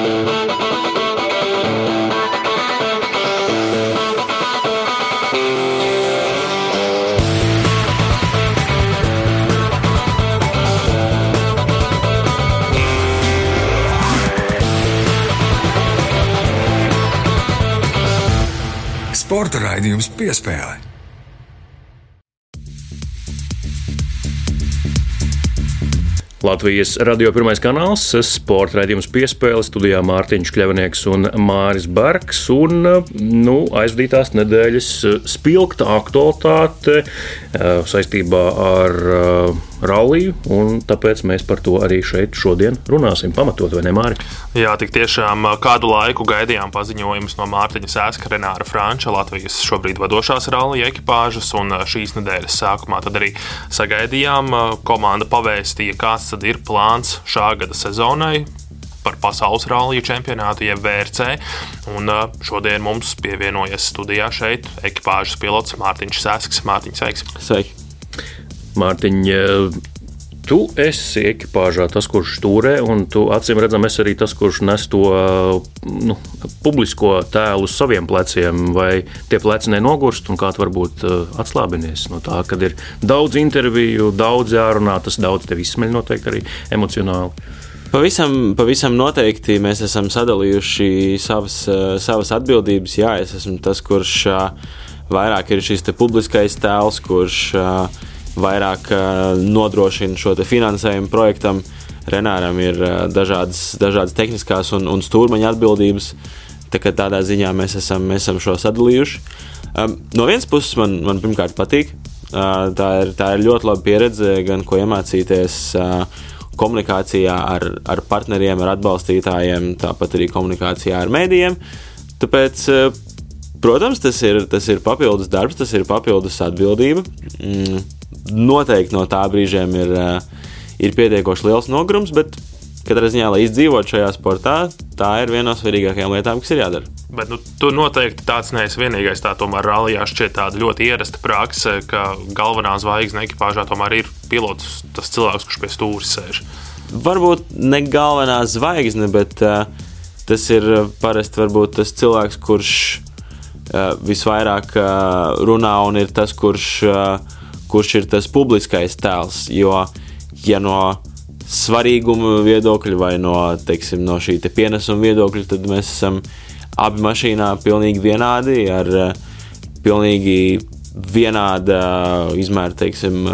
Sporta raidījums Piespēle. Latvijas radio pirmais kanāls, sporta raidījums Piespēle, studijā Mārtiņš Kļavnieks un Māris Bergs. Un aizvadītās nedēļas spilgta aktualitāte saistībā ar ralliju, un tāpēc mēs par to arī šeit šodien runāsim. Pamatot, vai ne, Māri? Jā, tik tiešām kādu laiku gaidījām paziņojumus no Mārtiņa Sēska, Renāra Franča, Latvijas šobrīd vadošās rallija ekipāžas, un šīs nedēļas sākumā tad arī sagaidījām. Komanda pavēstīja, kāds tad ir plāns šā gada sezonai par pasaules ralliju čempionātu, jeb VRC. Un šodien mums pievienojas studijā šeit ekipāžas pilots Mārtiņš Sēsks. Mārtiņ, sveiks! Sveiki! Mārtiņ, tu esi ekipāžā tas, kurš stūrē, un tu acīm redzam, esi arī tas, kurš nes to publisko tēlu uz saviem pleciem, vai tie pleci nenogurst, un kā tu varbūt atslābinies no tā, kad ir daudz interviju, daudz jārunā, tas daudz tev izsmeļ noteikti arī emocionāli. Pavisam noteikti mēs esam sadalījuši savas atbildības. Jā, es esmu tas, kurš vairāk ir šis te publiskais tēls, kurš vairāk nodrošina šo te finansējumu projektam. Renāram ir dažādas tehniskās un stūrmaņa atbildības, tā kā tādā ziņā mēs esam šo sadalījuši. No vienas puses man pirmkārt patīk. Tā ir ļoti laba pieredze, gan ko iemācīties komunikācijā ar partneriem, ar atbalstītājiem, tāpat arī komunikācijā ar mēdījiem. Tāpēc, protams, tas ir papildus darbs, tas ir papildus atbildība. Noteikti no tā brīžiem ir pietiekoši liels nogurums, bet katrā ziņā, lai izdzīvot šajā sportā, tā ir viena no svarīgākajām lietām, kas ir jādara. Bet tu noteikti tāds neesi vienīgais, tā tomēr rallijā šķiet tāda ļoti ierasta prakse, ka galvenā zvaigzne ekipāžā tomēr ir pilots, tas cilvēks, kurš pie stūres sēž. Varbūt ne galvenā zvaigzne, bet tas ir parasti varbūt tas cilvēks, kurš visvairāk runā un ir tas, kurš ir tas publiskais tēls, jo ja no svarīguma viedokļa vai no šī te pienesuma viedokļa, tad mēs esam abi mašīnā pilnīgi vienādi, ar pilnīgi vienāda izmēra,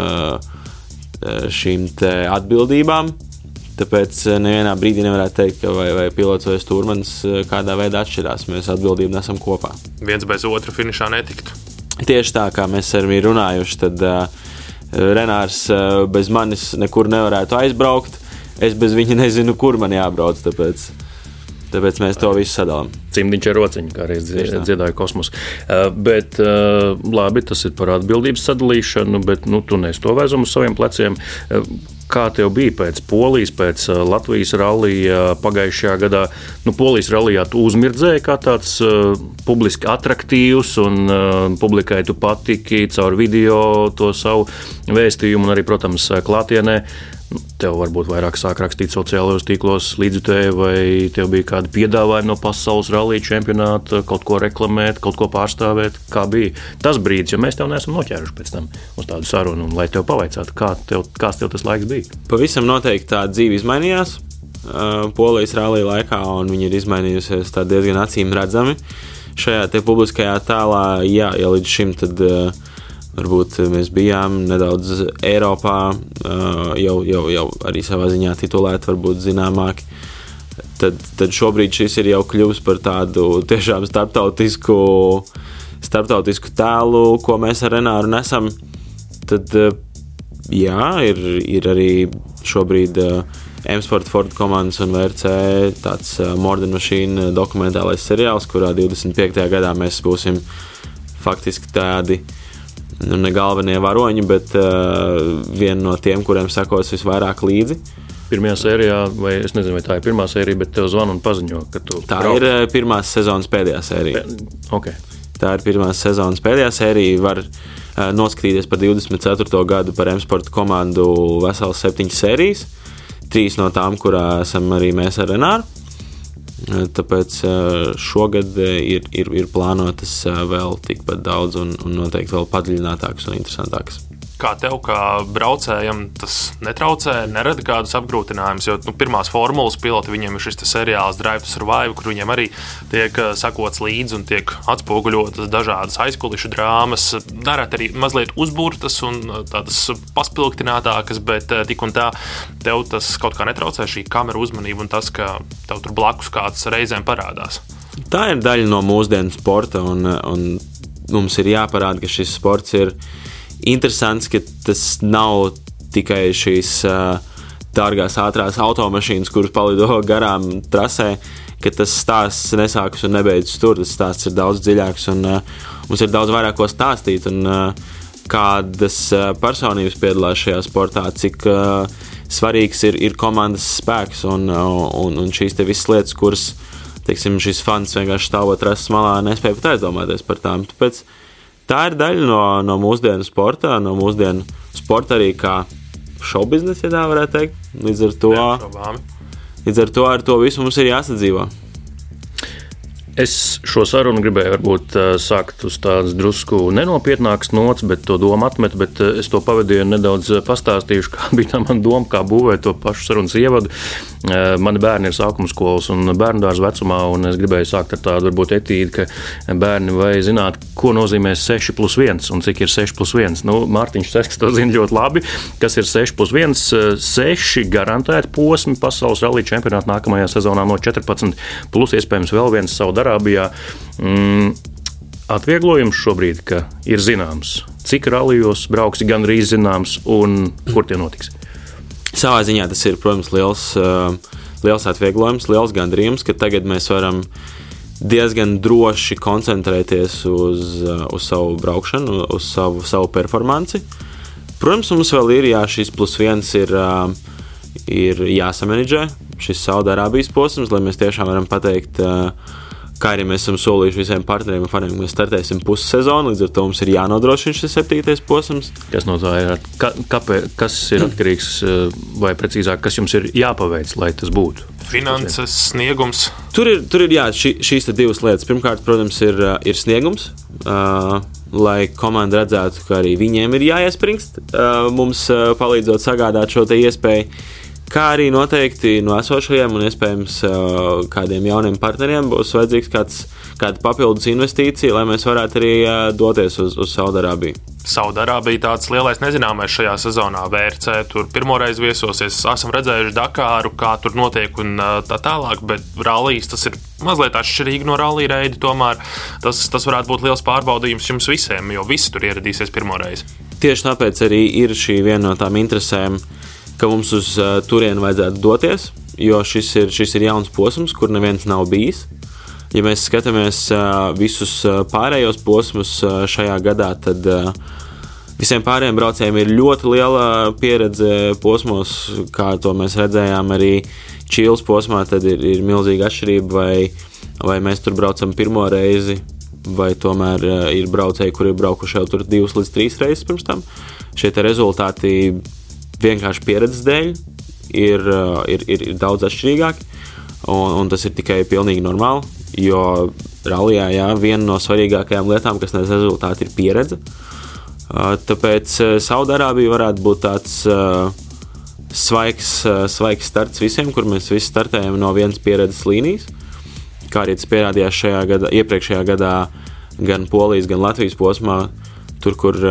šīm te atbildībām. Tāpēc nevienā brīdī nevarētu teikt, ka vai pilots vai stūrmanis kādā veidā atšķirās. Mēs atbildību nesam kopā. Viens bez otra finišā netiktu. Tieši tā, kā mēs ar viņu runājuši, tad Renārs bez manis nekur nevarētu aizbraukt. Es bez viņa nezinu, kur man jābrauc, tāpēc mēs to visu sadalām. Cimdiņš ar rociņu, kā reiz dziedāja Kosmos. Bet labi, tas ir par atbildības sadalīšanu, bet tu nes to vēzumu uz saviem pleciem. Kā tev bija pēc Polijas, pēc Latvijas rallija pagājušajā gadā? Polijas rallijā tu uzmirdzēji kā tāds publiski atraktīvs un publikai tu patiki caur video to savu vēstījumu un arī, protams, klātienē. Tev varbūt vairāk sāk rakstīt sociālajos tīklos līdzjutēji, vai tev bija kādi piedāvājumi no pasaules rallija čempionāta, kaut ko reklamēt, kaut ko pārstāvēt? Kā bija tas brīdis, jo mēs tev neesam noķēruši pēc tam uz tādu sarunu, un lai tev pavaicātu, kāds tev tas laiks bija? Pavisam noteikti tā dzīve izmainījās Polijas rallija laikā, un viņa ir izmainījusies tā diezgan acīm redzami. Šajā te publiskajā tēlā, ja līdz šim tad varbūt mēs bijām nedaudz Eiropā, jau arī savā ziņā titulēti, varbūt zināmāki. Tad šobrīd šis ir jau kļuvis par tādu tiešām starptautisku tēlu, ko mēs ar Renāru nesam. Tad, jā, ir arī šobrīd M-Sport Ford komandas un VRC tāds More Than Machine dokumentālais seriāls, kurā 25. gadā mēs būsim faktiski tādi ne galvenie varoņi, bet viena no tiem, kuriem sekos visvairāk līdzi. Pirmajā sērijā, vai es nezinu, vai tā ir pirmā sērija, bet tev zvana un paziņo, ka tu tā brauc. Ir pirmās sezonas pēdējā sērija. Okay. Tā ir pirmās sezonas pēdējā sērija. Var noskatīties par 24. gadu par M-Sport komandu veselas 7 sērijas. 3 no tām, kurā esam arī mēs ar Renāru. Tāpēc šogad ir plānotas vēl tikpat daudz un noteikti vēl padziļinātākas un interesantākas. Kā tev, kā braucējam, tas netraucē, nerada kādus apgrūtinājumus, jo pirmās formulas piloti, viņiem ir šis seriāls Drive to Survive, kur viņiem arī tiek sakots līdzi un tiek atspoguļotas dažādas aizkulišu drāmas, darāt arī mazliet uzburtas un tādas paspilgtinātākas, bet tik un tā tev tas kaut kā netraucē, šī kamera uzmanība un tas, ka tev tur blakus kāds reizēm parādās. Tā ir daļa no mūsdienu sporta un mums ir jāparāda, ka šis sports ir interesants, ka tas nav tikai šīs dārgās ātrās automašīnas, kuras palido garām trasē, ka tas stāsts nesākas un nebeidzas tur. Tas stāsts ir daudz dziļāks un mums ir daudz vairāk ko stāstīt. Un kādas personības piedalās šajā sportā, cik svarīgs ir komandas spēks un šīs te visas lietas, kuras, teiksim, šis fans vienkārši stāvot trases malā nespēja pat aizdomāties par tām. Tāpēc tā ir daļa no mūsdienu sporta, no mūsdienu sporta arī kā šovbiznesa, ja tā varētu teikt. Līdz ar to visu mums ir jāsadzīvo. Es šo sarunu gribēju varbūt sākt uz tādas drusku nenopietnākas nots, bet to domu atmet, bet es to pavadīju nedaudz pastāstījuši, kā bija tā mana doma, kā būvēt to pašu sarunas ievadu. Mani bērni ir sākumskolas un bērndārza vecumā, un es gribēju sākt ar tādu varbūt etīdi, ka bērni vai zināt, ko nozīmē 6+1 un cik ir 6+1. Mārtiņš Sesks to zina ļoti labi, kas ir 6+1. 6 garantēti posmi pasaules rallija čempionāta nākamajā sezonā no 14, plus iespējams vēl viens Saudārābijā. Atvieglojums šobrīd, ka ir zināms, cik rallijos brauks, gandrīz zināms un kur tie notiks. Savā ziņā tas ir, protams, liels atvieglojums, liels gandarījums, ka tagad mēs varam diezgan droši koncentrēties uz savu braukšanu, uz savu performanci. Protams, mums vēl ir, šis +1 ir jāsamanedžē, šis Saudārābijas posms, lai mēs tiešām varam pateikt, kā arī mēs esam solījuši visiem partneriem un faniem, mēs startēsim pussezonu, līdz ar to mums ir jānodrošina šis 7. posms. Kas no tā ir? Kas ir atkarīgs, vai precīzāk, kas jums ir jāpaveic, lai tas būtu? Finanses, sniegums. Tur ir šīs te divas lietas. Pirmkārt, protams, ir sniegums, lai komanda redzētu, ka arī viņiem ir jāiespringst, mums palīdzot sagādāt šo te iespēju. Kā arī noteikti no esošajiem un iespējams kādiem jauniem partneriem būs vajadzīgs kāda papildus investīcija, lai mēs varētu arī doties uz Saudārābiju. Saudārābija tāds lielais nezināmais šajā sezonā. VRC tur pirmoreiz viesosies, esam redzējuši Dakāru, kā tur notiek un tā tālāk, bet rallijas tas ir mazliet atšķirīgi no rallija reidi, tomēr tas varētu būt liels pārbaudījums jums visiem, jo visi tur ieradīsies pirmoreiz. Tieši tāpēc arī ir šī viena no tām interesēm, ka mums uz turieni vajadzētu doties, jo šis ir jauns posms, kur neviens nav bijis. Ja mēs skatāmies visus pārējos posmus šajā gadā, tad visiem pārējiem braucējiem ir ļoti liela pieredze posmos, kā to mēs redzējām arī Čīles posmā, tad ir milzīga atšķirība, vai mēs tur braucam pirmo reizi, vai tomēr ir braucēji, kuri ir braukuši jau tur 2 līdz 3 reizes pirms tam. Šie te rezultāti vienkārši pieredzes dēļ ir daudz atšķirīgāki, un tas ir tikai pilnīgi normāli, jo rallijā, viena no svarīgākajām lietām, kas nes rezultāti, ir pieredze. Tāpēc Saudārābija varētu būt tāds svaigs starts visiem, kur mēs visi startējam no vienas pieredzes līnijas, kā arī tas pierādījās iepriekšējā gadā gan Polijas, gan Latvijas posmā, tur, kur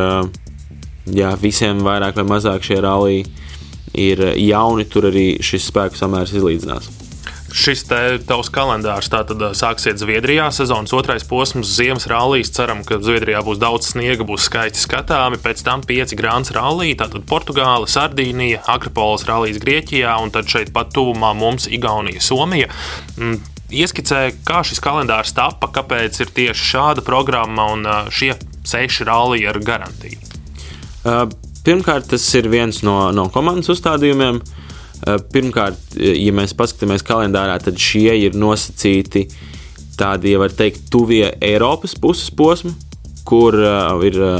visiem vairāk vai mazāk šie ralliji ir jauni, tur arī šis spēku samērs izlīdzinās. Šis tavs kalendārs tātad sāksiet Zviedrijā, sezonas 2. posms, ziemas rallijas, ceram, ka Zviedrijā būs daudz sniega, būs skaisti skatāmi, pēc tam 5 Grāns rallija, tātad Portugāla, Sardīnija, Akropolis rallijas Grieķijā un tad šeit pat tuvumā mums Igaunija, Somija. Ieskicē, kā šis kalendārs tapa, kāpēc ir tieši šāda programma un šie 6 rallija ar garantiju? Pirmkārt, tas ir viens no komandas uzstādījumiem. Pirmkārt, ja mēs paskatāmies kalendārā, tad šie ir nosacīti tādi, ja var teikt, tuvie Eiropas puses posmi, kur ir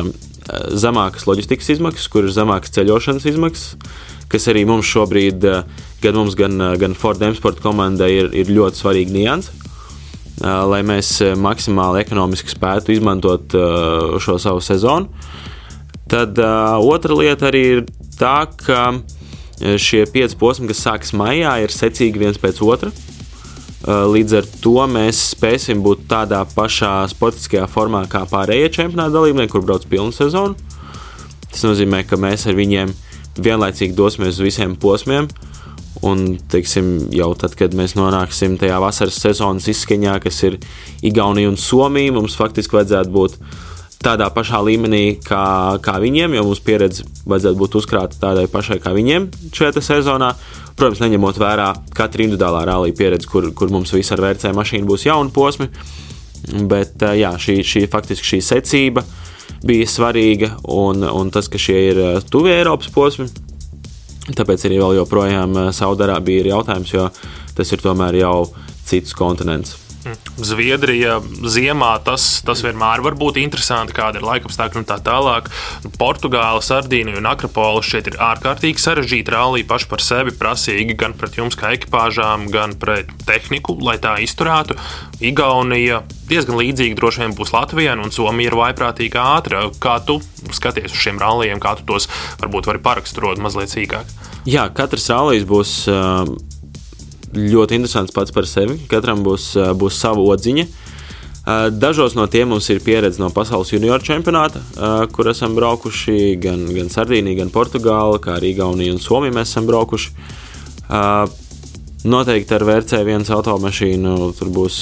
zemākas loģistikas izmaksas, kur ir zemākas ceļošanas izmaksas, kas arī mums šobrīd, gan Ford M-Sport komandai ir ļoti svarīga nianse, lai mēs maksimāli ekonomiski spētu izmantot šo savu sezonu. Tad otra lieta arī ir tā, ka šie 5 posmi, kas sākas maijā, ir secīgi viens pēc otra. Līdz ar to mēs spēsim būt tādā pašā sportiskajā formā kā pārējie čempionāta dalībnieki, kur brauc pilnu sezonu. Tas nozīmē, ka mēs ar viņiem vienlaicīgi dosimies uz visiem posmiem, un, teiksim, jau tad, kad mēs nonāksim tajā vasaras sezonas izskaņā, kas ir Igaunija un Somija, mums faktiski vajadzētu būt tādā pašā līmenī kā viņiem, jo mums pieredze vajadzētu būt uzkrāta tādai pašai kā viņiem šajā sezonā. Protams, neņemot vērā katru individuālā rallija pieredzi, kur mums visi ar VRC mašīnu būs jauni posmi, bet jā, faktiski šī secība bija svarīga, un tas, ka šie ir tuvie Eiropas posmi, tāpēc arī vēl joprojām Saudarābija ir jautājums, jo tas ir tomēr jau cits kontinents. Zviedrija ziemā tas vienmēr var būt interesanti, kāda ir laikapstākļi un tā tālāk. Portugāla, Sardīnija un Akropola šeit ir ārkārtīgi sarežģīti rallija paši par sevi, prasīgi gan pret jums kā ekipāžām, gan pret tehniku, lai tā izturētu. Igaunija diezgan līdzīgi droši vien būs Latvijai, un Somija ir vaiprātīgi ātra. Kā tu skaties uz šiem rallijiem, kā tu tos varbūt vari paraksturot mazliet sīkāk? Jā, katrs rallijs būs ļoti interesants pats par sevi. Katram būs sava odziņa. Dažos no tiem mums ir pieredze no pasaules junioru čempionāta, kur esam braukuši gan Sardīnija, gan Portugāla, kā arī Igaunija un Somija mēs esam braukuši. Noteikti ar VRC1 automašīnu tur būs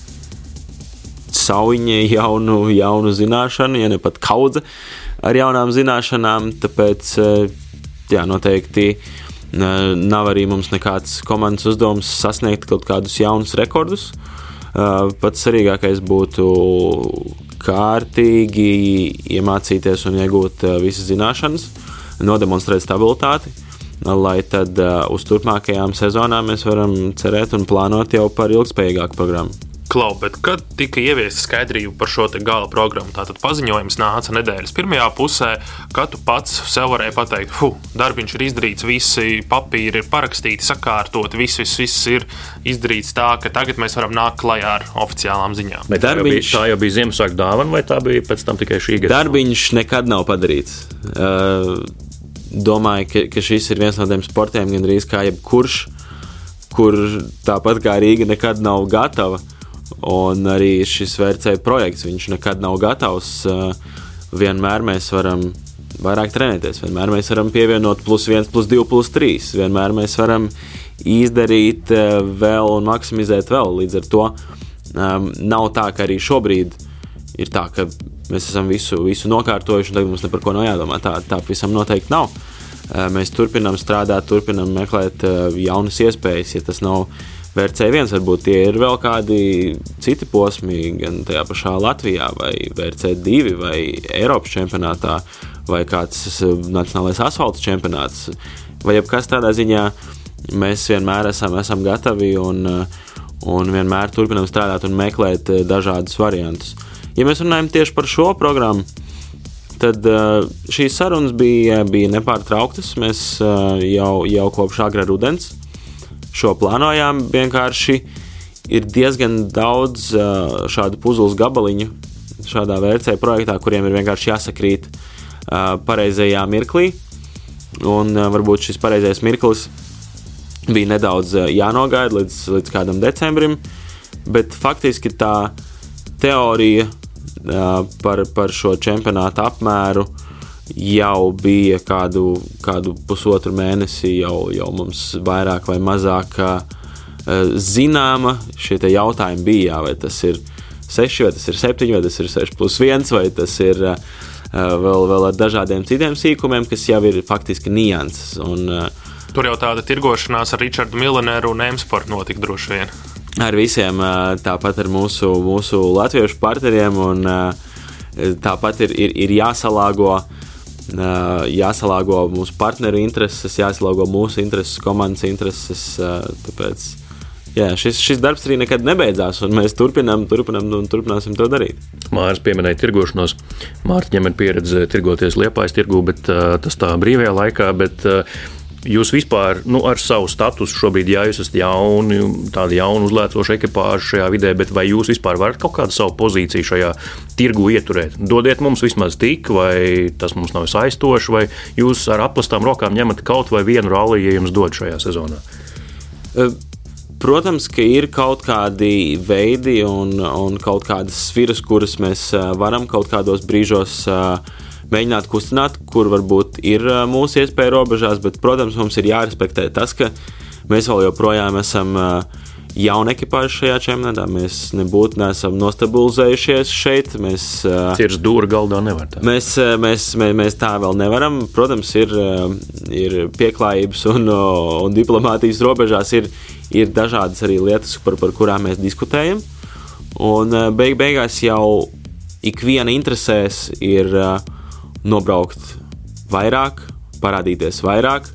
sauņa jaunu zināšanu, ja ne pat kaudze ar jaunām zināšanām, tāpēc jā, noteikti nav arī mums nekāds komandas uzdevums sasniegt kaut kādus jaunus rekordus. Pats svarīgākais būtu kārtīgi iemācīties un iegūt visas zināšanas, nodemonstrēt stabilitāti, lai tad uz turpmākajām sezonām mēs varam cerēt un plānot jau par ilgspējīgāku programmu. Klau, bet kad tika ieviesta skaidrība par šo te gala programmu, tātad paziņojums nāca nedēļas pirmajā pusē, kad tu pats sev varēji pateikt, darbiņš ir izdarīts, visi papīri ir parakstīti, sakārtoti, viss ir izdarīts tā, ka tagad mēs varam nākt klajā ar oficiālām ziņām. Bet tā jau bija Ziemassvētku dāvana, vai tā bija pēc tam tikai šī gada? Darbiņš nekad nav padarīts. Domāju, ka šis ir viens no tiem sportiem, gandrīz kā jebkurš, kur tāpat kā Rīga nekad nav gatava. Un arī šis VRC projekts, viņš nekad nav gatavs. Vienmēr mēs varam vairāk trenēties, vienmēr mēs varam pievienot +1, +2, +3, vienmēr mēs varam izdarīt vēl un maksimizēt vēl. Līdz ar to nav tā, ka arī šobrīd ir tā, ka mēs esam visu nokārtojuši un tagad mums ne par ko nav jādomā. Tā visam noteikti nav. Mēs turpinām strādāt, turpinām meklēt jaunas iespējas, ja tas nav VRC1, varbūt tie ir vēl kādi citi posmi, gan tajā pašā Latvijā, vai VRC2, vai Eiropas čempionātā, vai kāds nacionālais asfalta čempionāts, vai jebkas tādā ziņā mēs vienmēr esam gatavi un vienmēr turpinām strādāt un meklēt dažādus variantus. Ja mēs runājam tieši par šo programmu, tad šīs sarunas bija nepārtrauktas. Mēs jau kopš agrā rudens šo plānojām, vienkārši ir diezgan daudz šādu puzules gabaliņu šādā VRC projektā, kuriem ir vienkārši jāsakrīt pareizajā mirklī, un varbūt šis pareizais mirklis bija nedaudz jānogaida līdz kādam decembrim, bet faktiski tā teorija par šo čempionātu apmēru jau bija kādu pusotru mēnesi, jau mums vairāk vai mazāk zināma. Šie te jautājumi bija, vai tas ir 6, vai tas ir 7, vai tas ir 6+1, vai tas ir vēl ar dažādiem citiem sīkumiem, kas jau ir faktiski nianses. Tur jau tāda tirgošanās ar Richardu Milleneru un M-Sport notika droši vien. Ar visiem, tāpat ar mūsu latviešu partneriem, un tāpat ir jāsalāgo mūsu partneru intereses, jāsalāgo mūsu intereses, komandas intereses, tāpēc jā, šis darbs arī nekad nebeidzās, un mēs turpināsim to darīt. Māris pieminēja tirgošanos. Mārtiņam ir pieredze tirgoties Liepājas tirgū, bet tas tā brīvajā laikā, bet jūs vispār, ar savu statusu šobrīd, jā, jūs esat tāda jauna uzlēcoša ekipāža šajā vidē, bet vai jūs vispār varat kaut kādu savu pozīciju šajā tirgu ieturēt? Dodiet mums vismaz tik, vai tas mums nav saistoši, vai jūs ar aplastām rokām ņemat kaut vai vienu ralliju, ja jums dod šajā sezonā? Protams, ka ir kaut kādi veidi un kaut kādas sfiras, kuras mēs varam kaut kādos brīžos mēģināt kustināt, kur varbūt ir mūsu iespēja robežās, bet, protams, mums ir jārespektē tas, ka mēs vēl joprojām esam jauna ekipāža šajā čempionātā. Mēs neesam nostabilizējušies šeit. Cirst dūri galdā nevar tā. Mēs tā vēl nevaram. Protams, ir pieklājības un diplomātijas robežās ir dažādas arī lietas, par kurām mēs diskutējam. Un beigās jau ikviena interesēs ir nobraukt vairāk, parādīties vairāk,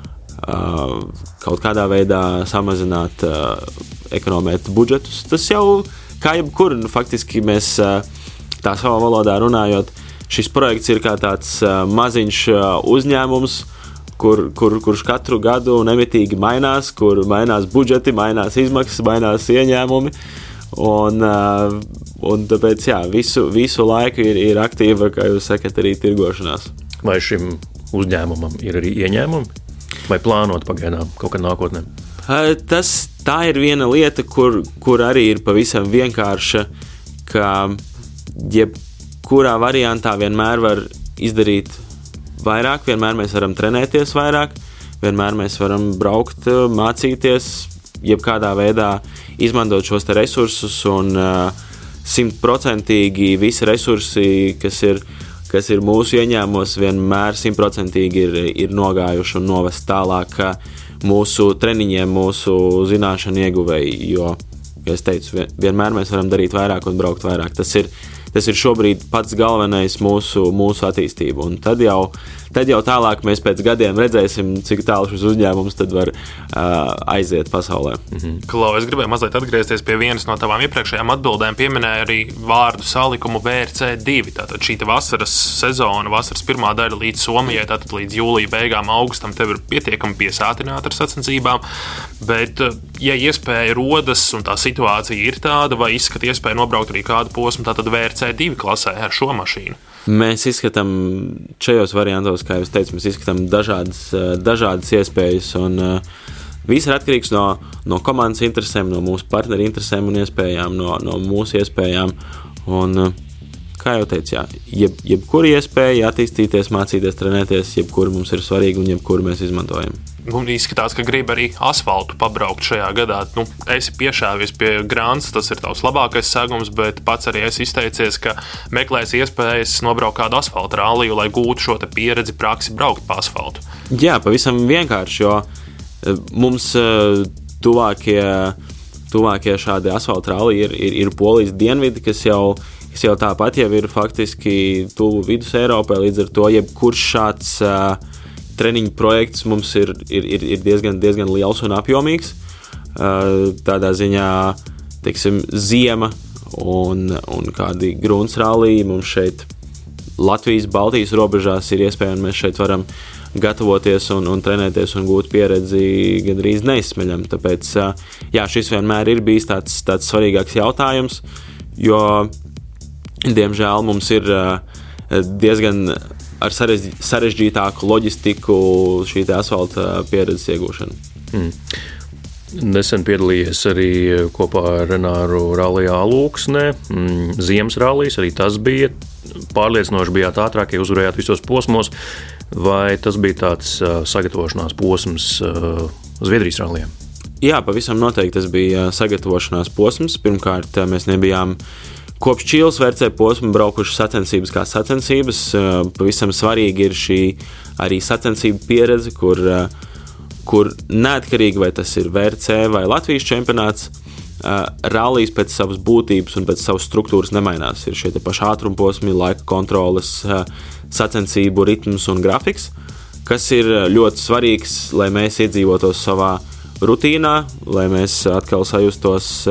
kaut kādā veidā samazināt, ekonomēt budžetus. Tas jau kā jebkur, faktiski mēs tā savā valodā runājot, šis projekts ir kā tāds maziņš uzņēmums, kurš katru gadu nemitīgi mainās, kur mainās budžeti, mainās izmaksas, mainās ieņēmumi. Un tāpēc, jā, visu laiku ir aktīva, kā jūs sakat, arī tirgošanās. Vai šim uzņēmumam ir arī ieņēmumi? Vai plānot pagaidām kaut kad nākotnē? Tā ir viena lieta, kur arī ir pavisam vienkārša, ka jebkurā variantā vienmēr var izdarīt vairāk, vienmēr mēs varam trenēties vairāk, vienmēr mēs varam braukt, mācīties, jebkādā veidā izmantot šos te resursus un 100% visi resursi, kas ir mūsu ieņēmumos, vienmēr 100% ir nogājuši un novest tālāk mūsu treniņiem, mūsu zināšanu ieguvēji, jo, kā es teicu, vienmēr mēs varam darīt vairāk un braukt vairāk. Tas ir šobrīd pats galvenais mūsu attīstība. Un tad jau tālāk mēs pēc gadiem redzēsim, cik tālu šis uzņēmums tad var aiziet pasaulē. Klau, es gribēju mazliet atgriezties pie vienas no tavām iepriekšējām atbildēm. Pieminēja arī vārdu salikumu VRC2. Tātad šī vasaras sezona, vasaras pirmā daļa līdz Somijai, tātad līdz jūlija beigām, augustam, tev ir pietiekami piesātināta ar sacensībām. Bet, ja iespēja rodas un tā situācija ir tāda, vai izskat iespēju nobraukt arī kādu posmu, tātad VRC2 klasē ar šo mašīnu? Mēs izskatām šajos variantos, kā jūs teicat, mēs izskatām dažādas iespējas, un viss ir atkarīgs no komandas interesēm, no mūsu partneru interesēm un iespējām, no mūsu iespējām. Un, kā jau teicu, jā, jebkura iespēja attīstīties, mācīties, trenēties, jebkura mums ir svarīga un jebkura mēs izmantojam. Izskatās, ka grib arī asfaltu pabraukt šajā gadā. Esi piešāvies pie Grants, tas ir tavs labākais segums, bet pats arī esi izteicies, ka meklēs iespējas nobraukt kādu asfaltu ralliju, lai gūtu šo pieredzi, praksi braukt pa asfaltu. Jā, pavisam vienkārši, jo mums tuvākie šādi asfaltu ralliji ir Polijas dienvidi, kas jau tāpat jau ir faktiski tuvu vidus Eiropai, līdz ar to jebkurš šāds treniņu projekts mums ir diezgan liels un apjomīgs. Tādā ziņā, teiksim, ziema un kādi grunts ralliji mums šeit Latvijas, Baltijas robežās ir iespēja, un mēs šeit varam gatavoties un trenēties un gūt pieredzi gandrīz neizsmeļam. Tāpēc, jā, šis vienmēr ir bijis tāds svarīgāks jautājums, jo, diemžēl, mums ir diezgan ar sarežģītāku loģistiku šī asfalta pieredzes iegūšana. Nesen piedalījies arī kopā ar Renāru rallijā Alūksnē, ziemas rallijas, arī tas bija pārliecinoši, bijāt ātrākie, uzvarējāt visos posmos, vai tas bija tāds sagatavošanās posms Zviedrijas rallijām? Jā, pavisam noteikti tas bija sagatavošanās posms. Pirmkārt, mēs nebijām kopš Čīles VRC posma braukuši sacensības kā sacensības. Pavisam svarīgi ir šī arī sacensība pieredze, kur neatkarīgi vai tas ir VRC vai Latvijas čempionāts, rallijas pēc savas būtības un pēc savas struktūras nemainās. Ir šie paši ātrumposmi, laika kontroles, sacensību ritms un grafiks, kas ir ļoti svarīgs, lai mēs iedzīvotos savā rutīnā, lai mēs atkal sajustos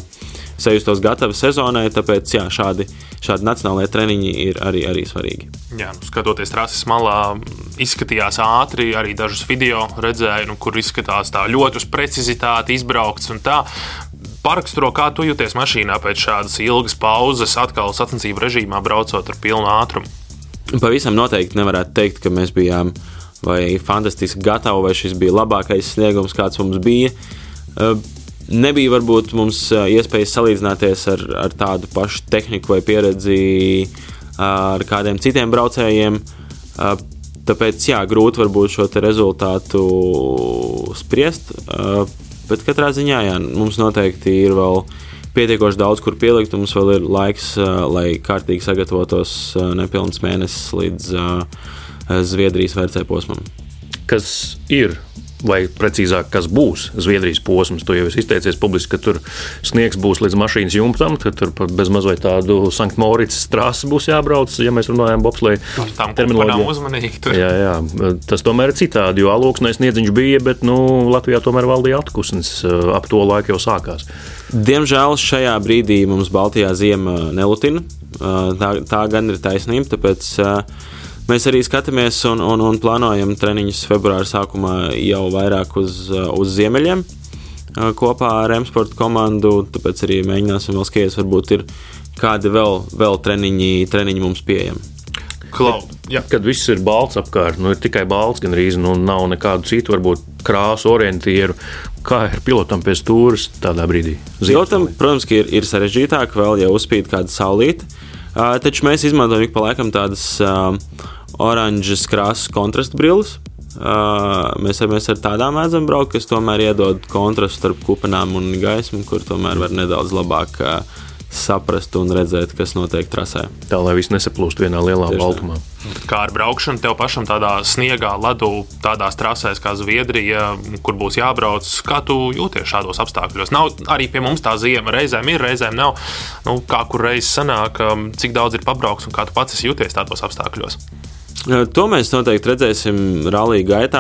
gatavi sezonai, tāpēc jā, šādi nacionālajie treniņi ir arī svarīgi. Jā, skatoties trases malā, izskatījās ātri, arī dažus video redzēju, kur izskatās tā ļoti uz precizitāti izbraukts un tā. Paraksturo, kā tu jūties mašīnā pēc šādas ilgas pauzes, atkal sacensību režīmā braucot ar pilnu ātrumu? Pavisam noteikti nevarētu teikt, ka mēs bijām vai fantastiski gatavi, vai šis bija labākais sniegums, kāds mums bija. Nebija varbūt mums iespējas salīdzināties ar tādu pašu tehniku vai pieredzi ar kādiem citiem braucējiem. Tāpēc, jā, grūti varbūt šo te rezultātu spriest, bet katrā ziņā, jā, mums noteikti ir vēl pietiekoši daudz, kur pielikt, un mums vēl ir laiks, lai kārtīgi sagatavotos nepilns mēnesis līdz Zviedrijas VRC posmam. Kas ir, vai precīzāk, kas būs Zviedrijas posms? Tu jau esi izteicies publiski, ka tur sniegs būs līdz mašīnas jumtam, ka tur pat bez mazliet tādu Sankt Morits trasi būs jābrauc, ja mēs runājam bobsleja terminoloģiju. Uzmanīgi tur. Jā, tas tomēr ir citādi, jo alūksnais sniedziņš bija, bet Latvijā tomēr valdīja atkusnis, ap to laiku jau sākās. Diemžēl šajā brīdī mums Baltijā ziema nelutina. Tā gan ir taisnība, tāpēc mēs arī skatāmies un plānojam treniņus februāra sākumā jau vairāk uz ziemeļiem kopā ar M-Sport komandu, tāpēc arī mēģināsim vēl skaties, varbūt ir kādi vēl treniņi mums pieejami. Kad viss ir balts apkārt, ir tikai balts gandrīz, nav nekādu citu, varbūt krāsu orientieru. Kā ir pilotam pie stūres tādā brīdī? Pilotam, protams, ka ir sarežģītāk vēl, ja uzspīd kāda saulīte, taču mēs izmantojam ik pa laikam tādas oranžas krāsas kontrastu brilles. Mēs ar tādām mēdzam braukt, kas tomēr iedod kontrastu starp kupenām un gaismu, kur tomēr var nedaudz labāk saprast un redzēt, kas notiek trasē. Tā, lai viss nesaplūst vienā lielā baltumā. Kā ar braukšanu tev pašam tādā sniegā, ledu, tādās trasēs kā Zviedrija, kur būs jābrauc, kā tu jūties šādos apstākļos? Nav arī pie mums tā ziema, reizēm ir, reizēm nav. Kā kur reiz sanāk, cik daudz ir pabraukts un kā tu pats esi jūties tādos apstākļos? To mēs noteikti redzēsim rallija gaitā.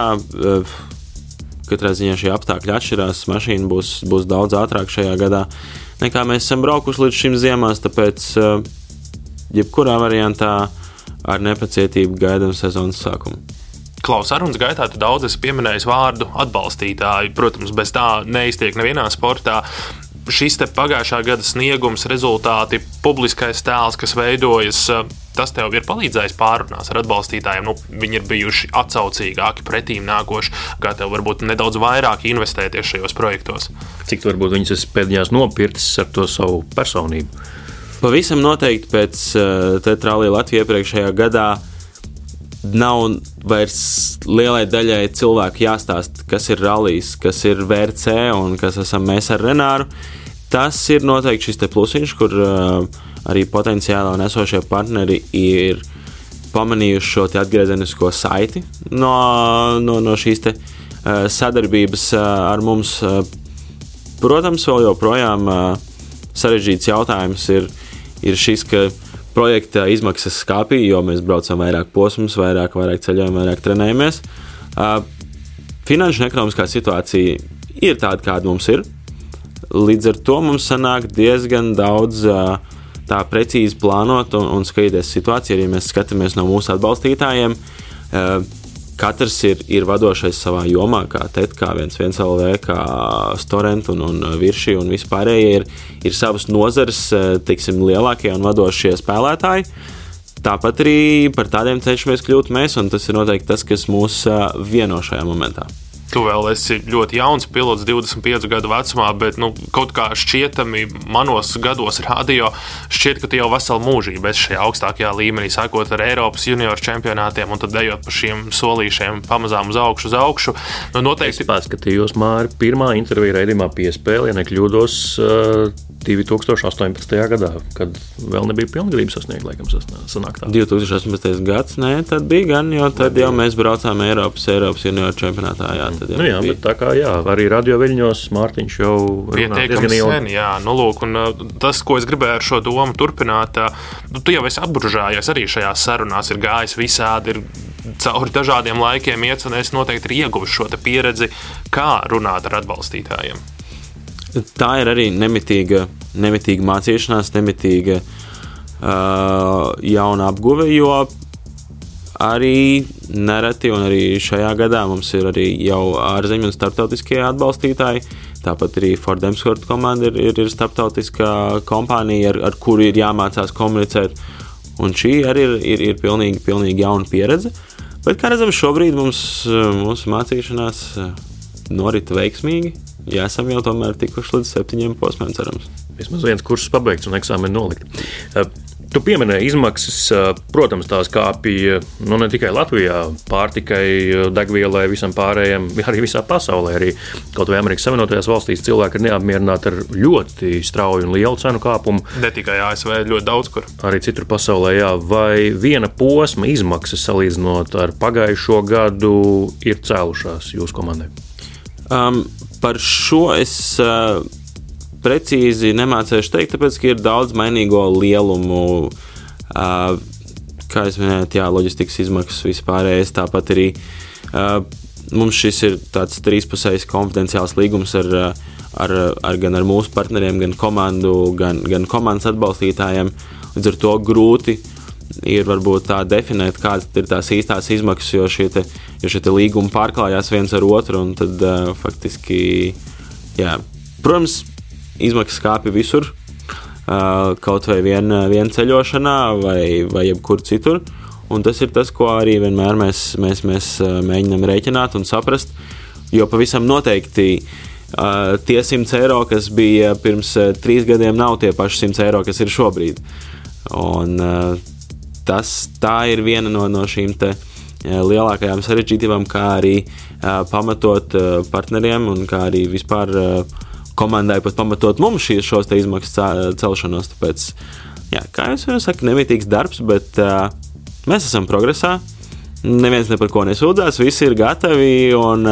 Katrā ziņā šie apstākļi atšķirās, mašīna būs daudz ātrāk šajā gadā, nekā mēs esam braukuši līdz šim ziemās, tāpēc jebkurā variantā ar nepacietību gaidām sezonas sākumu. Klaus, sarunas gaitā tu daudz esi pieminējis vārdu atbalstītāji. Protams, bez tā neiztiek nevienā sportā. Šis te pagājušā gada sniegums, rezultāti, publiskais tēls, kas veidojas, tas tev ir palīdzējis pārrunās ar atbalstītājiem. Viņi ir bijuši atsaucīgāki, pretīm nākoši, gatavi varbūt nedaudz vairāk investēties šajos projektos. Cik varbūt viņas esi pēdējās nopircis ar to savu personību? Pavisam noteikti pēc Rallija Latvija iepriekšējā gadā nav vairs lielai daļai cilvēku jāstāst, kas ir rallijs, kas ir VRC un kas esam mēs ar Renāru. Tas ir noteikti šis te plusiņš, kur arī potenciāli un esošie partneri ir pamanījuši šo te atgriezenisko saiti no šīs te sadarbības ar mums. Protams, vēl joprojām sarežģīts jautājums ir šis, ka projekta izmaksas skāpī, jo mēs braucam vairāk posmus, vairāk ceļojam, vairāk trenējamies. Finanšu un ekonomiskā situācija ir tāda, kāda mums ir. Līdz ar to mums sanāk diezgan daudz tā precīzi plānot un skatīties situāciju, arī mēs skatāmies no mūsu atbalstītājiem. Katrs ir vadošais savā jomā, kā TET, kā 1LV, kā Storent un Virši un vispārējie ir savas nozares, teiksim, lielākie un vadošie spēlētāji. Tāpat arī par tādiem cenšamies kļūt mēs, un tas ir noteikti tas, kas mūs vieno šajā momentā. Tu vēl esi ļoti jauns pilots, 25 gadu vecumā, bet kaut kā šķietami manos gados radio šķiet, ka tu jau veselu mūžību esi šajā augstākajā līmenī, sākot ar Eiropas junioru čempionātiem un tad ejot pa šiem solīšiem pamazām uz augšu. Noteikti... Es paskatījos, Māri, pirmā intervija raidījumā Piespēle, ja nekļūdos, 2018. gadā, kad vēl nebija pilngadība sasniegt, laikam sanāk tā. 2018. gads, tad bija gan, jo tad jau mēs braucām Eiropas junioru čempionātā, jā. Bet tā kā arī radio viļņos Mārtiņš jau runā diezgan ilgi. Un tas, ko es gribēju ar šo domu turpināt, tu jau esi apburžājies arī šajās sarunās, ir gājis visādi, ir cauri dažādiem laikiem iet, un es noteikti ir ieguvis šo pieredzi, kā runāt ar atbalstītājiem. Tā ir arī nemitīga mācīšanās, nemitīga jauna apguve, jo arī nereti, un arī šajā gadā mums ir arī jau ārzemju un starptautiskie atbalstītāji. Tāpat arī Ford Emsworth komanda ir starptautiskā kompānija, ar kuru ir jāmācās komunicēt. Un šī arī ir pilnīgi jauna pieredze. Bet, kā redzam, šobrīd mūsu mācīšanās norita veiksmīgi. Ja esam jau tomēr tikuši līdz 7 posmiem, cerams. Vismaz viens kursus pabeigts un eksāmeni nolikt. Tu pieminēji izmaksas, protams, tās kāpja ne tikai Latvijā, pārtikai, degvielai, visam pārējiem, arī visā pasaulē. Arī kaut vai Amerikas Savienotajās valstīs cilvēki ir neapmierināti ar ļoti strauju un lielu cenu kāpumu. Ne tikai ASV, ļoti daudz kur. Arī citur pasaulē, jā. Vai viena posma izmaksas salīdzinot ar pagājušo gadu ir cēlušās jūsu komandai? Par šo es precīzi nemācēšu teikt, tāpēc, ka ir daudz mainīgo lielumu, kā es minēju, loģistikas izmaksas vispārējais, tāpat arī mums šis ir tāds trīspusējs konfidenciāls līgums gan ar mūsu partneriem, gan komandu, gan komandas atbalstītājiem, līdz ar to grūti ir varbūt tā definēt, kādas ir tās īstās izmaksas, jo šie līgumi pārklājās viens ar otru, un tad faktiski, protams, izmaksas kāpja visur, kaut vai vien ceļošanā vai jebkur citur, un tas ir tas, ko arī vienmēr mēs mēģinām rēķināt un saprast, jo pavisam noteikti tie 100 eiro, kas bija pirms 3 gadiem, nav tie paši 100 eiro, kas ir šobrīd. Un tā ir viena no šīm te lielākajām sarežģītībām, kā arī pamatot partneriem un kā arī vispār komandai pat pamatot mums šos te izmaksas celšanos. Tāpēc, kā jūs sakat, nemitīgs darbs, bet mēs esam progresā. Neviens ne par ko nesūdzās, visi ir gatavi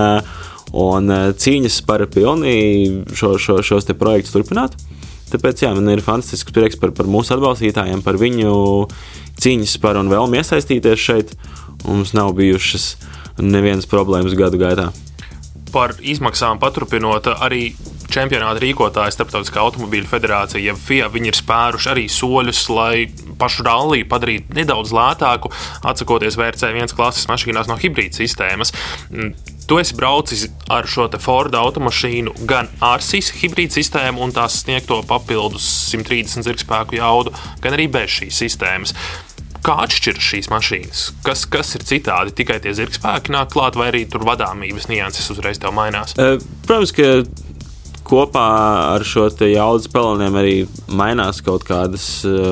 un cīņas par pilnī šos te projektus turpināt. Tāpēc, man ir fantastisks prieks par mūsu atbalstītājiem, par viņu cīņas par un vēlmi iesaistīties šeit. Mums nav bijušas nevienas problēmas gadu gaitā. Par izmaksām paturpinot, arī čempionāta rīkotāja Starptautiskā automobīļu federācija, jeb FIA, viņi ir spēruši arī soļus, lai pašu ralliju padarītu nedaudz lētāku, atsakoties VRC1 klases mašīnās no hibrīda sistēmas. Tu esi braucis ar šo te Ford automašīnu gan ar SIS hibrīda sistēmu un tās sniegto papildus 130 zirgspēku jaudu, gan arī bez šīs sistēmas. Kā atšķiras šīs mašīnas? Kas ir citādi? Tikai tie zirgspēki nāk klāt, vai arī tur vadāmības nianses uzreiz tev mainās? Protams, ka kopā ar šo te jaudas pelniem arī mainās kaut kādas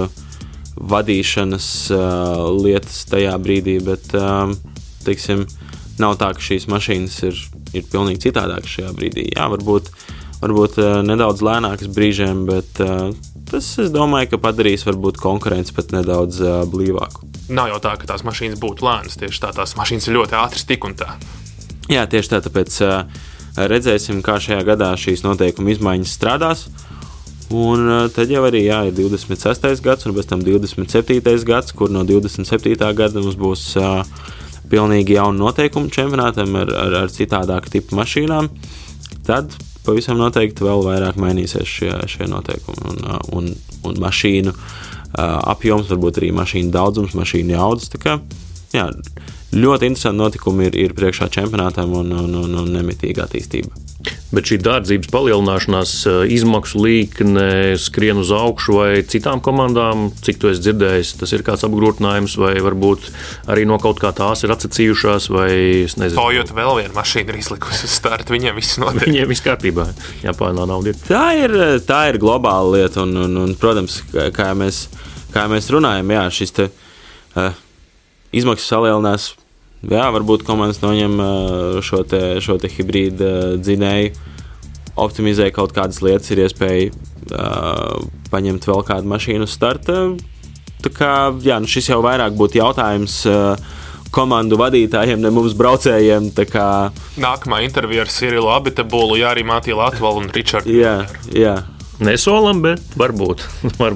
vadīšanas lietas tajā brīdī, bet, teiksim, nav tā, ka šīs mašīnas ir pilnīgi citādākas šajā brīdī. Jā, varbūt nedaudz lēnākas brīžiem, bet tas, es domāju, ka padarīs varbūt konkurenci pat nedaudz blīvāku. Nav jau tā, ka tās mašīnas būtu lēnas, tieši tā, tās mašīnas ir ļoti ātras tik un tā. Jā, tieši tā, tāpēc redzēsim, kā šajā gadā šīs noteikuma izmaiņas strādās. Un tad jau arī ir 26. gads un pēc tam 27. gads, kur no 27. gada mums būs pilnīgi jauni noteikumi čempionātam ar citādāku tipu mašīnām. Tad pavisam noteikti vēl vairāk mainīsies šie noteikumi un mašīnu apjoms, varbūt arī mašīnu daudzums, mašīnu jaudas. Tā kā, ļoti interesanti notikumi ir priekšā čempionātam un nemitīga attīstība. Bet šī dārdzības palielināšanās izmaksu līkne skrien uz augšu vai citām komandām, cik tu esi dzirdējis, tas ir kāds apgrūtinājums vai varbūt arī no kaut kā tās ir atsacījušās vai es nezinu. Toyota vēl viena mašīna ir izlikusi uz startu, viņiem viss notiek. Viņiem viss kārtībā, jāpārinā naudu. Tā ir globāla lieta un protams, kā mēs runājam, šis te izmaksas salielinās. Varbūt komandas noņem šo te hibrīda dzinēju, optimizē kaut kādas lietas, ir iespēja paņemt vēl kādu mašīnu uz starta. Tā kā, šis jau vairāk būtu jautājums komandu vadītājiem, ne mums braucējiem. Tā kā... Nākamā intervija ar Cirilu Abitebulu, arī Mātiju Latvalu un Ričardu. Jā. Nesolam, bet varbūt.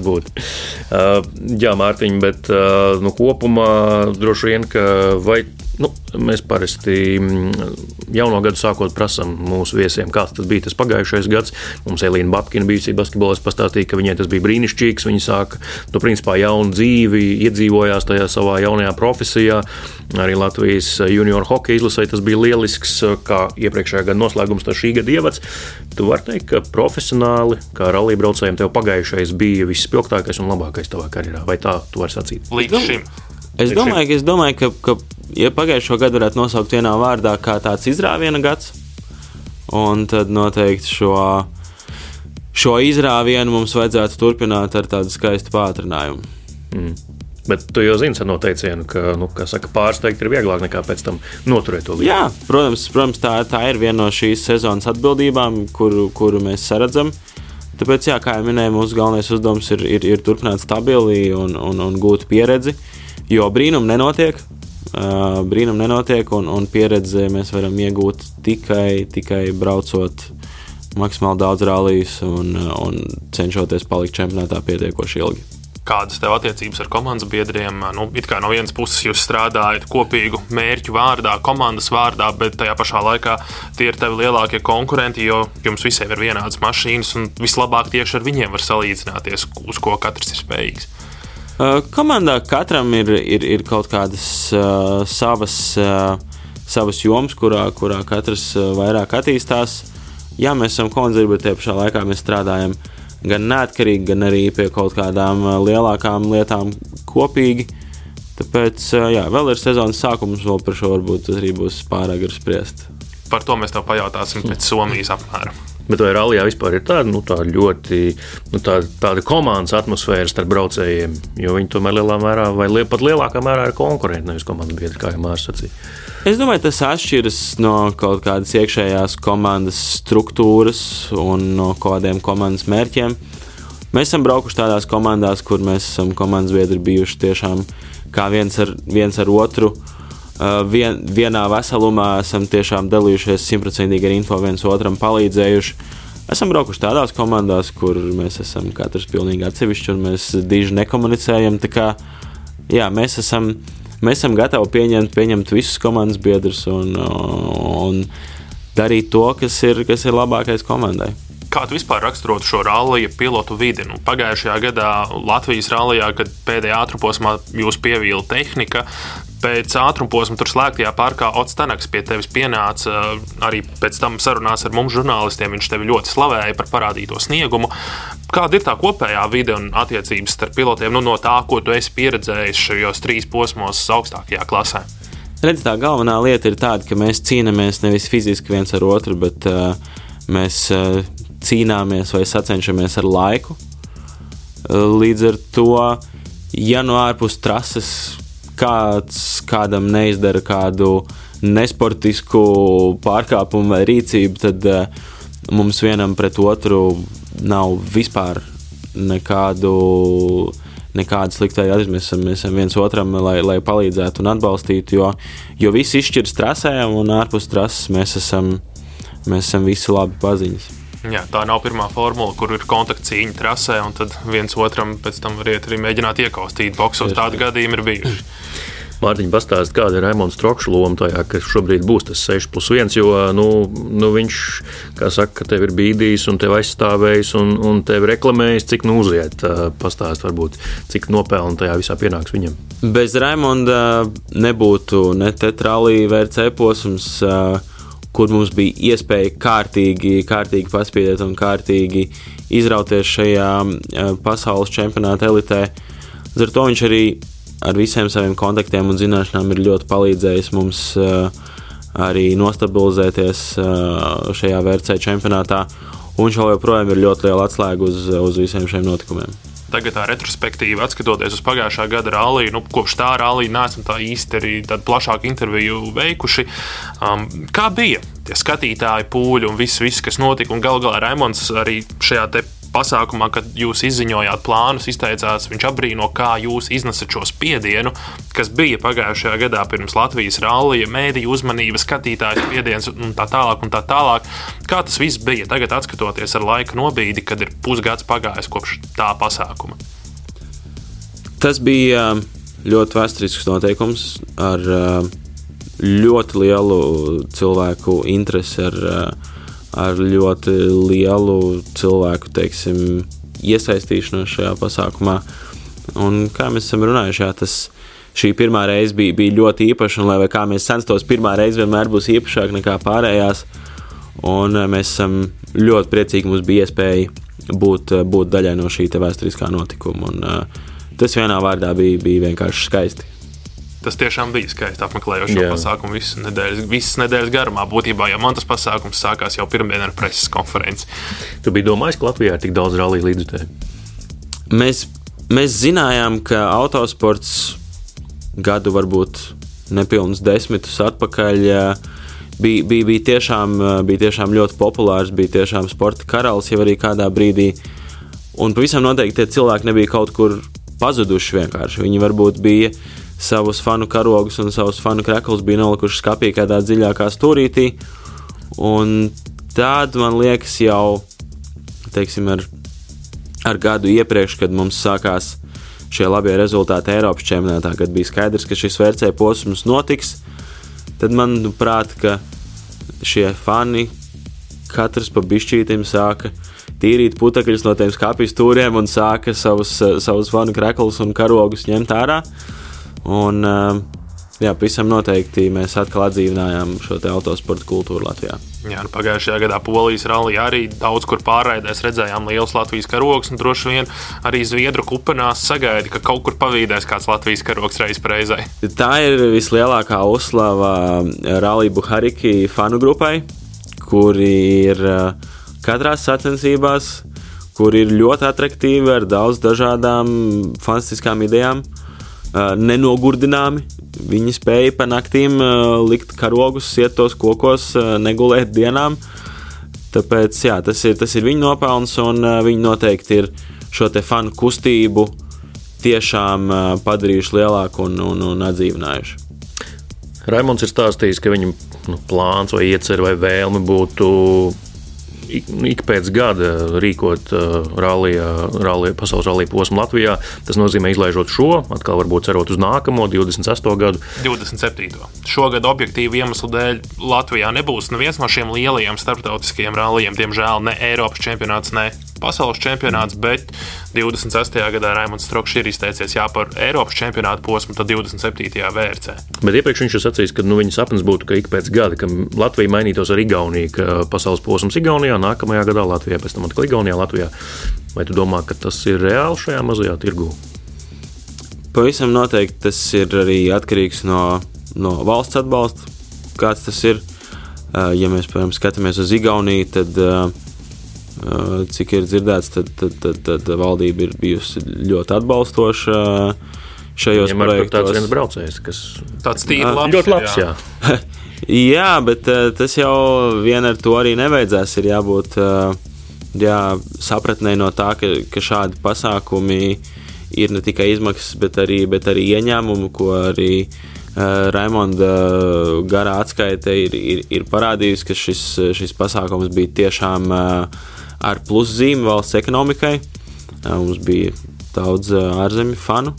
Jā, Mārtiņ, bet kopumā droši vien, ka vai Mēs parasti jauno gadu sākot prasam mūsu viesiem, kāds tas bija tas pagājušais gads. Mums Elīna Babkina, bijusī basketbolists, pastāstīja, ka viņai tas bija brīnišķīgs. Viņa sāka, principā, jaunu dzīvi, iedzīvojās tajā savā jaunajā profesijā. Arī Latvijas junior hokeja izlasē tas bija lielisks, kā iepriekšējā gada noslēgums, tā šī gada ievads. Tu vari teikt, ka profesionāli, kā rallija braucējiem, tev pagājušais bija visspilgtākais un labākais tavā karjerā. Vai tā tu vari sacīt? Līdz šim. Es domāju, ka ja pagājušo gadu varētu nosaukt vienā vārdā kā tāds izrāviena gads, un tad noteikti šo izrāvienu mums vajadzētu turpināt ar tādu skaistu pātrinājumu. Bet tu jau zini no teicienu, ka, pārsteigt ir vieglāk nekā pēc tam noturēt to līdzi. Jā, protams, tā ir viena no šīs sezonas atbildībām, kuru mēs saredzam. Tāpēc, kā jau minēju, mūsu galvenais uzdevums ir turpināt stabili un gūt pieredzi. Jo brīnum nenotiek, un pieredzi mēs varam iegūt tikai braucot maksimāli daudz rallijas un cenšoties palikt čempionātā pietiekoši ilgi. Kādas tev attiecības ar komandas biedriem? It kā no vienas puses jūs strādājat kopīgu mērķu vārdā, komandas vārdā, bet tajā pašā laikā tie ir tevi lielākie konkurenti, jo jums visiem ir vienādas mašīnas un vislabāk tieši ar viņiem var salīdzināties, uz ko katrs ir spējīgs. Komandā katram ir kaut kādas savas jomas, kurā katrs vairāk attīstās. Jā, mēs esam komandas, bet tie pašā laikā mēs strādājam gan neatkarīgi, gan arī pie kaut kādām lielākām lietām kopīgi. Tāpēc, vēl ir sezonas sākums, vēl par šo varbūt arī būs pārāk gar spriest. Par to mēs tev pajautāsim pēc Somijas apmēram. Bet vai rallijā vispār ir tāda ļoti tāda komandas atmosfēra starp braucējiem? Jo viņi tomēr lielā mērā vai pat lielākā mērā ir konkurenti, nevis komandas biedri, kā jau Mārs sacīja. Es domāju, tas atšķiras no kaut kādas iekšējās komandas struktūras un no kādiem komandas mērķiem. Mēs esam braukuši tādās komandās, kur mēs esam komandas biedri bijuši tiešām kā viens ar otru. Vienā veselumā esam tiešām dalījušies 100% ar info, viens otram palīdzējuši. Esam braukuši tādās komandās, kur mēs esam katrs pilnīgi atsevišķi un mēs diži nekomunicējam. Tā kā, mēs esam gatavi pieņemt visus komandas biedrus un darīt to, kas ir labākais komandai. Kā tu vispār raksturotu šo rallija pilotu vidi? Pagājušajā gadā Latvijas rallijā, kad pēdējā ātrumposmā jūs pievīla tehnika, pēc ātrumposma tur slēgtajā parkā Ots Tanaks pie tevis pienāca, arī pēc tam sarunās ar mums žurnālistiem, viņš tevi ļoti slavēja par parādīto sniegumu. Kāda ir tā kopējā vide un attiecības starp pilotiem no tā, ko tu esi pieredzējis šajos 3 posmos augstākajā klasē? Redz, tā galvenā lieta ir tāda, ka mēs cīnāmies nevis fiziski viens ar otru, bet mēs cīnāmies vai sacenšamies ar laiku. Līdz ar to, ja no ārpus trases kādam neizdara kādu nesportisku pārkāpumu vai rīcību, tad mums vienam pret otru nav vispār nekāda slikta attiecība. Mēs esam viens otram, lai palīdzētu un atbalstītu, jo visi izšķiras trasē un ārpus trases mēs esam visi labi paziņas. Jā, tā nav pirmā formula, kur ir kontaktcīņa trasē, un tad viens otram pēc tam variet arī mēģināt iekaustīt boksos. Tādi gadījumi ir bijuši. Mārtiņ, pastāst, kāda ir Raimonds Trokša loma tajā, kas šobrīd būs tas 6+1, jo viņš, kā saka, tev ir bīdījis un tev aizstāvējis un tev reklamējis, cik uziet. Pastāst varbūt, cik nopelni tajā visā pienāks viņam. Bez Raimonda nebūtu ne tetrālija VRC posms, kur mums bija iespēja kārtīgi paspīdēt un kārtīgi izrauties šajā pasaules čempionāta elitē. Ar to viņš arī ar visiem saviem kontaktiem un zināšanām ir ļoti palīdzējis mums arī nostabilizēties šajā VRC čempionātā. Un viņš joprojām ir ļoti liela atslēga uz visiem šiem notikumiem. Tagad tā retrospektīva, atskatoties uz pagājušā gada ralliju, kopš tā rallija neesam tā īsti arī tādu plašāku interviju veikuši. Kā bija tie skatītāji pūļi un viss, kas notika? Un galu galā Raimonds arī šajā te pasākumā, kad jūs izziņojāt plānus, izteicās, viņš apbrīno, kā jūs iznesat šo spiedienu, kas bija pagājušajā gadā pirms Latvijas rallija, mēdīju uzmanība, skatītāju spiediens un tā tālāk. Kā tas viss bija tagad, atskatoties ar laika nobīdi, kad ir pusgads pagājis kopš tā pasākuma? Tas bija ļoti vēsturisks noteikums ar ļoti lielu cilvēku interesi, ar ļoti lielu cilvēku, teiksim, iesaistīšanos šajā pasākumā. Un kā mēs esam runājuši, šī pirmā reize bija ļoti īpaša, un lai kā mēs censtos, pirmā reize vienmēr būs īpašāk nekā pārējās. Un mēs esam ļoti priecīgi, mums bija iespēja būt daļai no šī vēsturiskā notikuma. Un tas vienā vārdā bija vienkārši skaisti. Tas tiešām bija skaisti apmeklējot šo pasākumu visas nedēļas garumā. Būtībā jau man tas pasākums sākās jau pirmdien ar preses konferenci. Tu biji domājis, ka Latvijā ir tik daudz rallija līdzjutēju? Mēs zinājām, ka autosports gadu varbūt nepilnus 10 atpakaļ bija tiešām ļoti populārs, bija tiešām sporta karalis jau arī kādā brīdī. Un pavisam noteikti tie cilvēki nebija kaut kur pazuduši vienkārši. Viņi varbūt bija savus fanu karogus un savus fanu kreklus bija nolikuši skapī kādā dziļākā stūrītī. Un tād, man liekas, jau, teiksim, ar gadu iepriekš, kad mums sākās šie labie rezultāti Eiropas čempionātā, kad bija skaidrs, ka šis vērcēja posms notiks, tad manuprāt, ka šie fani katrs pa bišķītim sāka tīrīt putekļus no tiem skapju stūriem un sāka savus fanu kreklus un karogus ņemt ārā. Un, pavisam noteikti mēs atkal atdzīvinājām šo te autosporta kultūru Latvijā. Jā, pagājušajā gadā Polijas rallija arī daudz kur pārraidēs redzējām liels Latvijas karogs, un droši vien arī Zviedru kupenās sagaidi, ka kaut kur pavīdēs kāds Latvijas karogs reiz reizē. Tā ir vislielākā uzslava Rallija Buhariki fanu grupai, kuri ir katrās sacensībās, kuri ir ļoti atraktīvi ar daudz dažādām fantastiskām idejām, nenogurdināmi. Viņi spēja pa naktīm likt karogus, iet tos kokos, negulēt dienām. Tāpēc, tas ir viņu nopelns, un viņi noteikti ir šo te fanu kustību tiešām padarījuši lielāku un atdzīvinājuši. Raimonds ir stāstījis, ka viņam plāns vai iecer vai vēlme būtu ik pēc gada rīkot pasaules rallija posmu Latvijā. Tas nozīmē izlaižot šo, atkal varbūt cerot uz nākamo 28. gadu. 27. Šogad objektīvu iemeslu dēļ Latvijā nebūs neviens no šiem lielajiem starptautiskajiem rallijiem. Diemžēl ne Eiropas čempionāts, ne pasaules čempionāts, bet 26. gadā Raimonds Strokšs ir izteicies par Eiropas čempionātu posmu, tad 27. VRC. Bet iepriekš viņš ir sacījis, ka viņa sapnis būtu, ka ik pēc gada, ka Latvija mainītos ar Igauniju, ka pasaules posms Igaunijā, nākamajā gadā Latvijā, pēc tam atkal Igaunijā, Latvijā. Vai tu domā, ka tas ir reāli šajā mazajā tirgū? Pavisam noteikti tas ir arī atkarīgs no valsts atbalsta, kāds tas ir. Ja mēs, piemēram, skatāmies uz Igauniju, tad cik ir dzirdēts, tad valdība ir bijusi ļoti atbalstoša šajos projektos. Viņam tāds viens braucējs, kas tāds tīri labs. Ļoti labs, jā. Jā, bet tas jau vien ar to arī nevajadzēs. Ir jābūt sapratnē no tā, ka šādi pasākumi ir ne tikai izmaksas, bet arī ieņēmumi, ko arī Raimonda garā atskaite ir parādījusi, ka šis pasākums bija tiešām ar pluszīmi valsts ekonomikai. Mums bija daudz ārzemju fanu.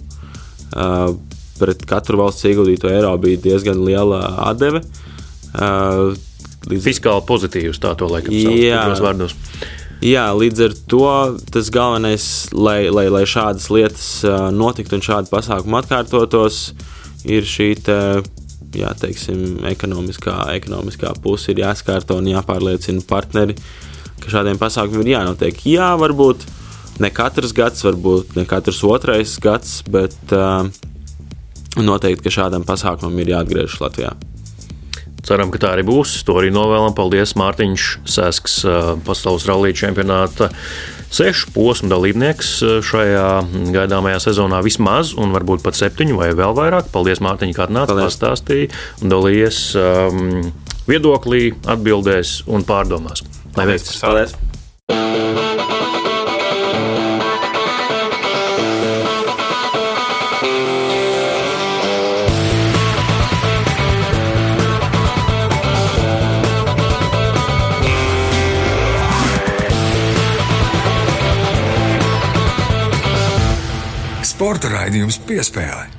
Pret katru valsts ieguldīto eiro bija diezgan liela atdeve. Fiskāli pozitīvs, tā to laikam sauc vārdos. Jā, līdz ar to tas galvenais, lai šādas lietas notiktu un šādi pasākumi atkārtotos, ir šī ekonomiskā puse ir jāskārto un jāpārliecina partneri, ka šādiem pasākumiem ir jānotiek. Jā, varbūt ne katrs gads, varbūt ne katrs otrais gads, bet noteikti, ka šādam pasākumam ir jāatgriežas Latvijā. Ceram, ka tā arī būs. To arī novēlam. Paldies, Mārtiņš Sesks, pasaules rallija čempionāta 6 posmu dalībnieks šajā gaidāmajā sezonā vismaz, un varbūt pat 7 vai vēl vairāk. Paldies, Mārtiņ, kā atnāca, pastāstīja un dalījies viedoklī, atbildēs un pārdomās. Lai veicas. Paldies! Sporta raidījums Piespēle.